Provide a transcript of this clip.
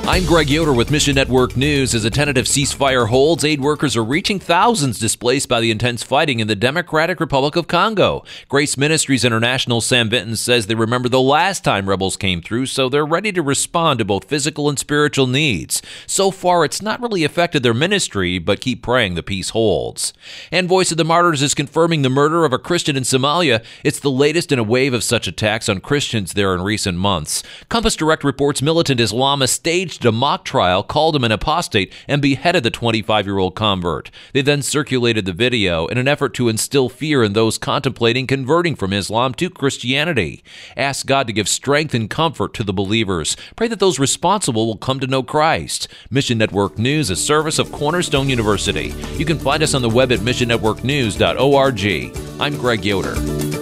I'm Greg Yoder with Mission Network News. As a tentative ceasefire holds, aid workers are reaching thousands displaced by the intense fighting in the Democratic Republic of Congo. Grace Ministries International Sam Vinton says they remember the last time rebels came through, so they're ready to respond to both physical and spiritual needs. So far, it's not really affected their ministry, but keep praying the peace holds. And Voice of the Martyrs is confirming the murder of a Christian in Somalia. It's the latest in a wave of such attacks on Christians there in recent months. Compass Direct reports militant Islamists staged a mock trial, called him an apostate, and beheaded the 25-year-old convert. They then circulated the video in an effort to instill fear in those contemplating converting from Islam to Christianity. Ask God to give strength and comfort to the believers. Pray that those responsible will come to know Christ. Mission Network News, a service of Cornerstone University. You can find us on the web at missionnetworknews.org. I'm Greg Yoder.